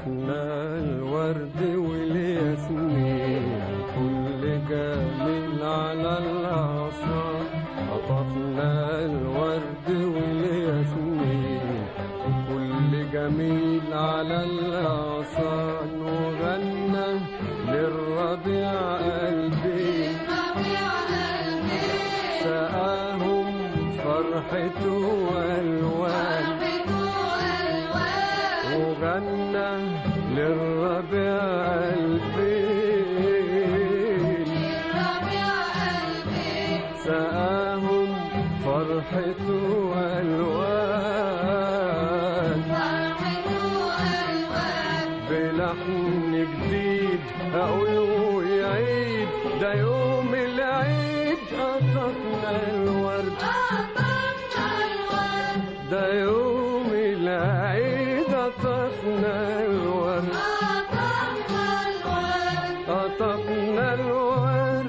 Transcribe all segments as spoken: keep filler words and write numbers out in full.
قطفنا الورد والياسمين كل جميل على الأغصان. قطفنا الورد والياسمين كل جميل على الأغصان. وغنى للربيع قلبي سقاهم فرحته والوان. وغنى للربيع قلبي سقاهم فرحته والوان. بلحن جديد اقول ويعيد ده يوم العيد. قطفنا الورد ده يوم العيد. قطفنا الورد قطفنا الورد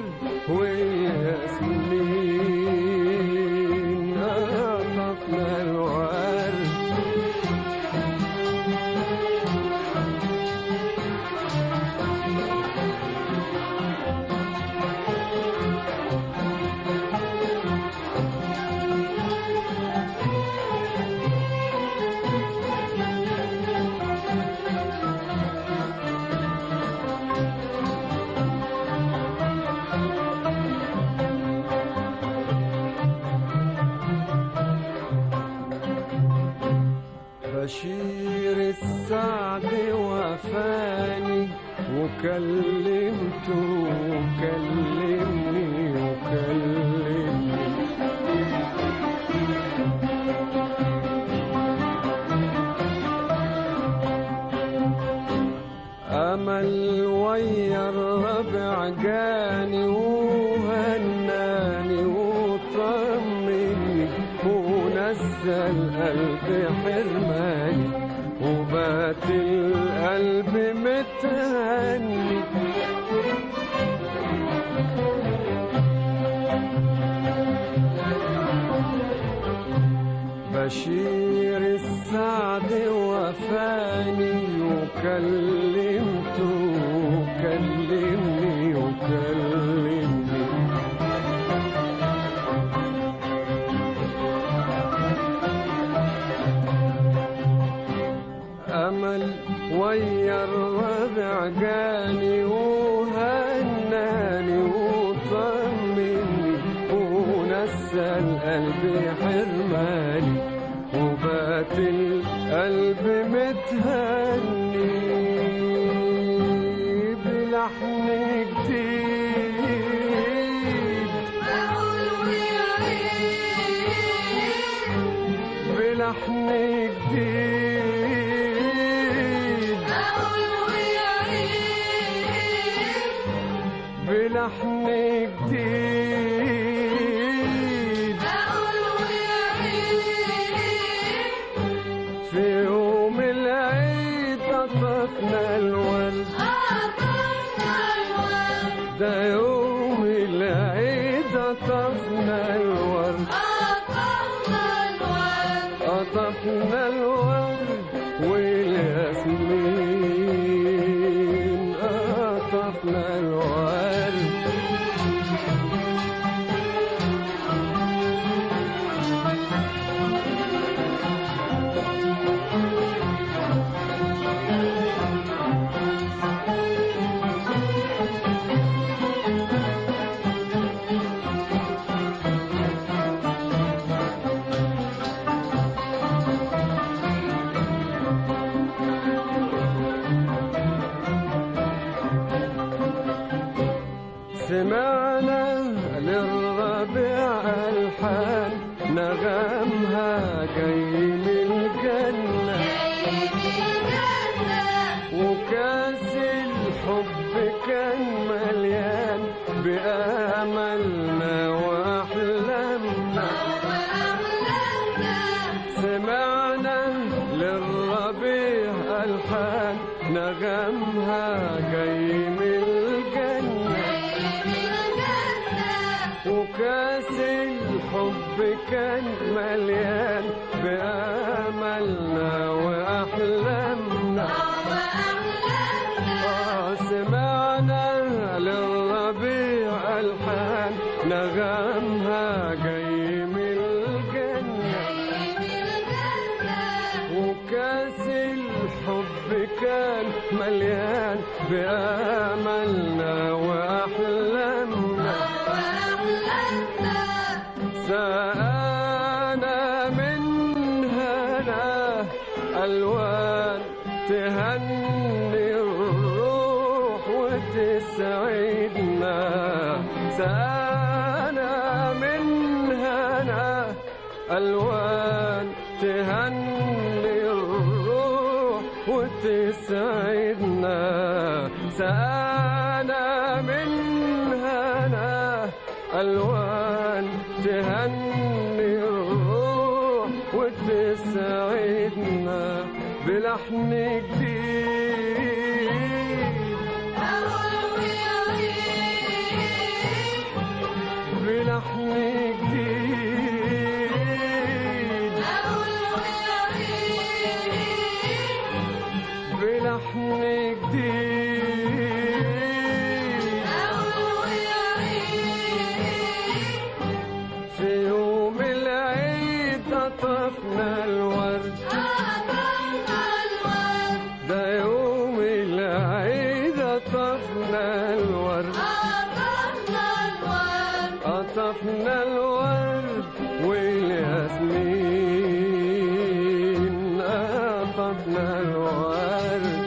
والياسمين. قطفنا الورد بشير السعد وفاني وكلمته وكلمني وكلمني. أمل ويا الربع جاني وهناني وطمني ونزل قلبي حرماني وبات القلب متهني. بشير السعد وفاني وكلمته وكلمني وكلمني. أمل ويا الربع جاني وهناني وطمني ونسى قلبي حرماني وبات القلب متهني. بلحن جديد بقول ويعيد. بلحن جديد بقول ويعيد. بلحن جديد بقول ويعيد. في يوم العيد قطفنا الورد ده يوم العيد. قطفنا الورد قطفنا الورد والياسمين. قطفنا الورد سمعنا للربيع ألحان نغمها جاي من الجنة. وكاس الحب كان مليان بآملنا وأحلامنا. سمعنا للربيع ألحان نغمها جاي من الجنة. وكاس الحب كان مليان بآملنا وأحلامنا. الحب كان مليان بآملنا وأحلامنا سقانا من هنا ألوان تهني الروح وتسعدنا سقانا من هنا ألوان تهني الروح وتسعدنا سقانا من هنا ألوان تهني الروح وتسعدنا بلحن جديد أقول ويعيد بلحن جديد أقول ويعيد بلحن جديد أقول ويعيد في يوم العيد قطفنا الورد ده يوم العيد قطفنا الورد قطفنا الورد والياسمين قطفنا الورد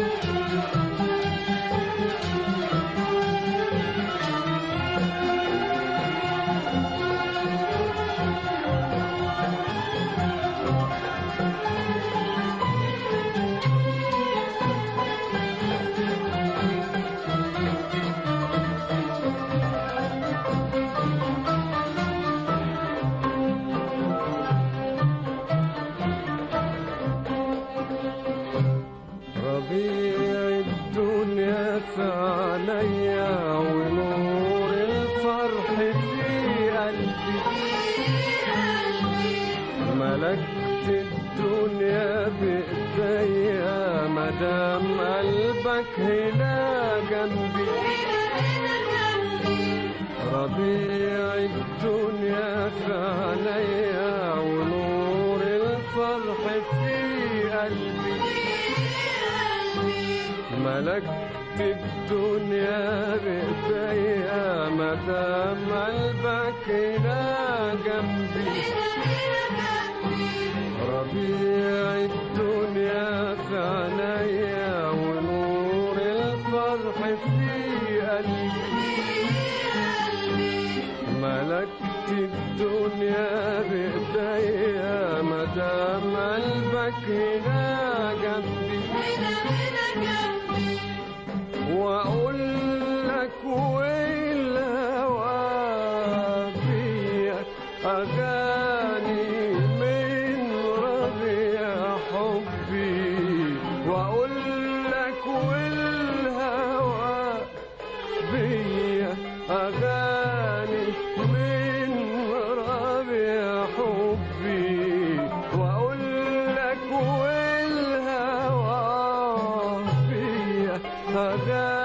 ربيع الدنيا في عينيا ونور الفرح في قلبي ملكت الدنيا بإيديا مدام قلبك هنا جنبي ربيع الدنيا في عينيا ونور الفرح في قلبي ملكت الدنيا بإيديا مدام قلبك هنا جنبي ربيع الدنيا في عينيا ونور الفرح في قلبي ملكت الدنيا بإيديا مدام قلبك هنا جنبي وأقول لك والهوى بيا أغاني من ربيع حبي وأقول لك والهوى بيا أغاني من ربيع حبي وأقول لك والهوى بيا أغاني